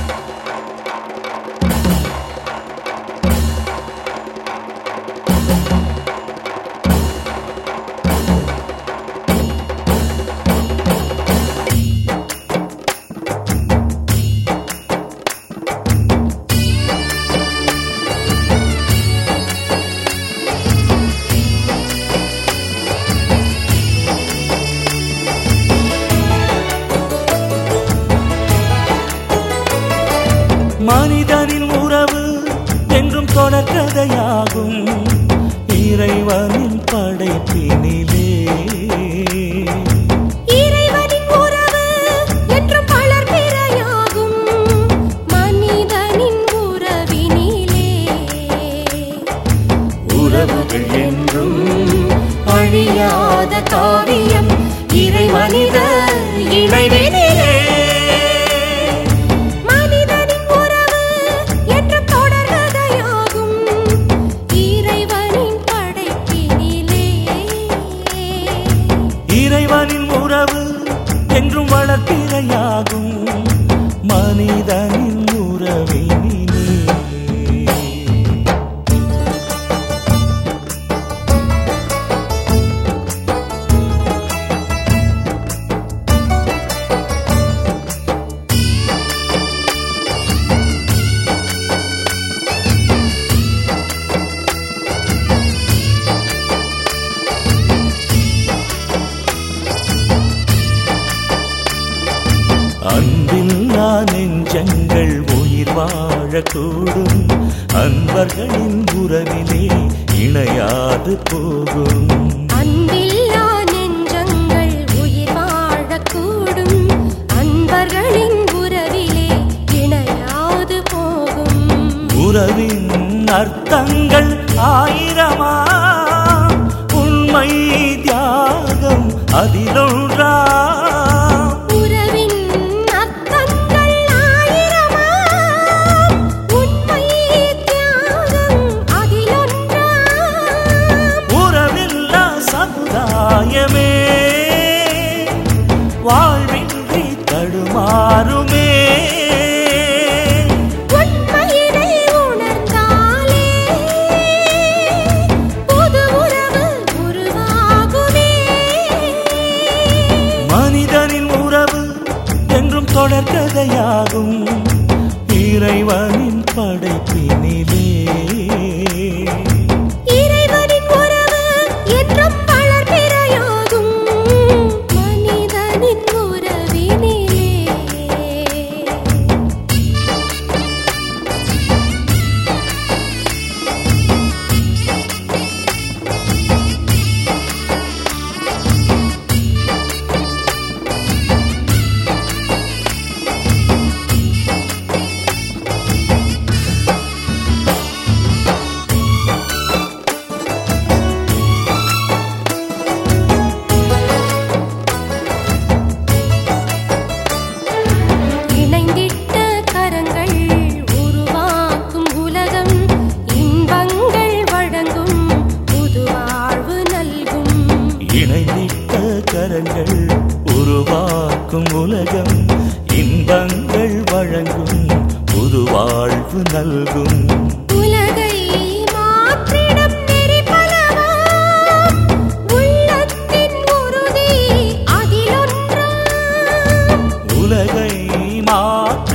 மனிதனின் உறவு என்றும் தொடர்கதையாகும் இறைவனின் படைப்பினிலே. இறைவனின் உறவு என்றும் வளர்பிறையாகும் மனிதனின் உறவினிலே. உறவுகள் என்றும் அழியாத காவியம் இறைவனித இணைவினிலே. இறைவனின் உறவு என்றும் வளர்ப்பிறையாகும் மனிதனின் உறவினிலே. அன்பில்லா நெஞ்சங்கள் உயிர் வாழக்கூடும் அன்பர்களின் உறவிலே இணையாது போகும். அன்பில்லா நெஞ்சங்கள் உயிர் வாழக்கூடும் அன்பர்களின் உறவிலே இணையாது போகும். உறவின் அர்த்தங்கள் ஆயிரமா உண்மை தியாகம் அதிலொன்றா. சமுதாயமே வாழ்வின்றி தடுமாறுமே. உண்மையினை உணர்ந்தாலே புது உறவு உருவாகுமே. மனிதனின் உறவு என்றும் தொடர்கதையாகும் இறைவனின் படைப்பினிலே. இணைந்திட்ட கரங்கள் உருவாக்கும் உலகம் இன்பங்கள் வழங்கும் புது வாழ்வு நல்கும். உலகை மாற்றிடும் நெறி பலவா உள்ளத்தின் உறுதி அதிலொன்றாம். உலகை மாற்ற